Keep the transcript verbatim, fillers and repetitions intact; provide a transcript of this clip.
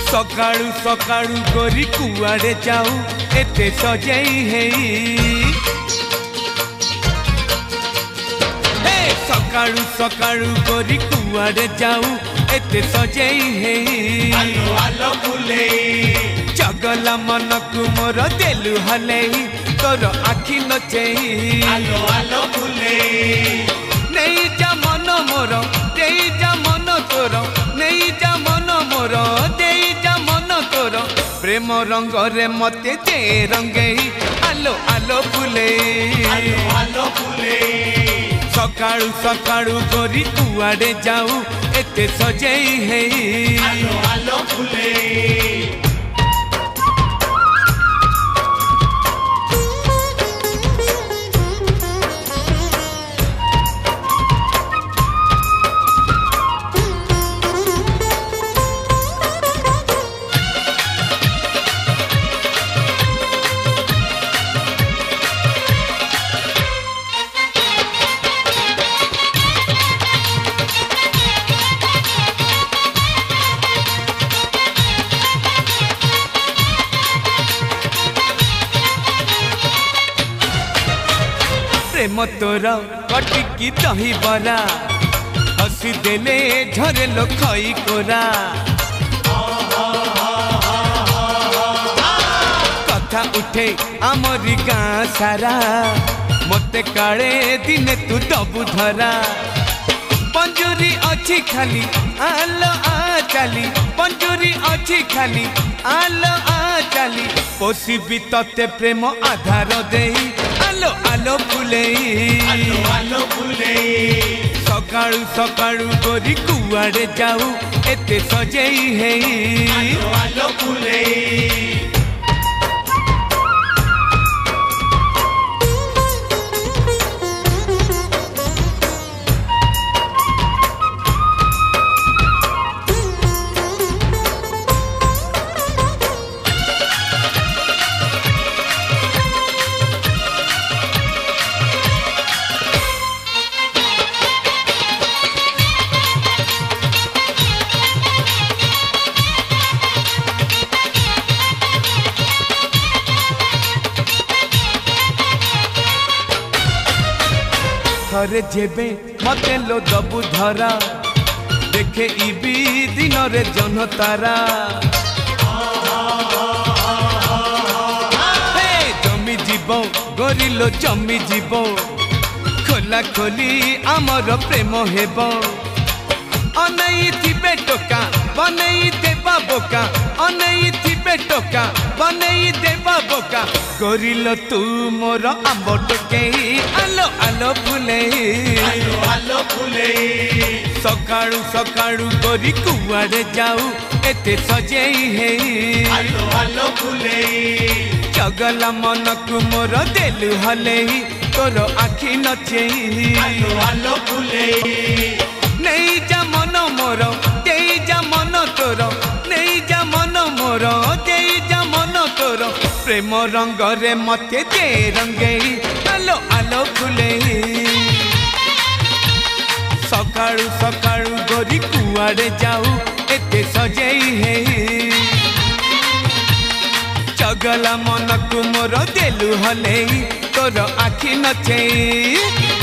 सकाळू सकाळू गोरी कुआड़े जाऊ एते सजेई हेई हे सकाळू सकाळू गोरी कुआड़े जाऊ एते सजेई हेई आलो आलो फुले जगला मन को मोर देलु हलेई तोर आखि नचेई आलो आलो फुले नहीं जा मन मोर देई जा मन तोर नहीं जा मन मोर देई जा मन तोर प्रेम रंग रे मते जे रंगेई आलो आलो फुले आलो आलो फुले सकाळू सकाळू गोरी कुआड़े जाऊ एते सजेई हेई आलो आलो फुले प्रेम तोर कटिकी दही बरा हसी देले झरे लो खई कोरा कथा उठे आमरी गाँ सारा मते काले दिने तू दबु धरा पंजुरी अच्छी खाली आलो आ चाली पंजुरी अच्छी खाली आलो आ चाली पोषिबी तते प्रेम आधार देई आलो आलो फुले आलो आलो फुले सकाळू सकाळू गोरी कुआड़े जाऊ एते सजेई हेई आलो आलो फुले थरे जेबे मते लो दबु धरा देखे इबी दिन रे जन तारा हे जमी जीव गोरी लो जमी जीव खोला खोली आमर प्रेम हेब अनई थिबे टोका बनई देबा बोका अनई थिबे टोका बनई देबा बोका गोरिलो तू मोर आंब टोकेई आलो आलो फुले आलो आलो फुले सकाळू सकाळू गोरी कुआड़े जाऊ एते सजेई हेई आलो आलो फुले जगला मन को मोर देलु हलेई तोर आखि नचेई आलो आलो फुले नहीं जा मन मोर देई जा मन तोर नहीं जा मन मोर देई जा मन तोर प्रेम रंग रे मते जे रंगेई आलो आलो फुले सकाळू सकाळू गोरी कुआड़े जाऊ एते सजेई हेई जगला मन को मोर देलु हलेई तोर आखि नचेई।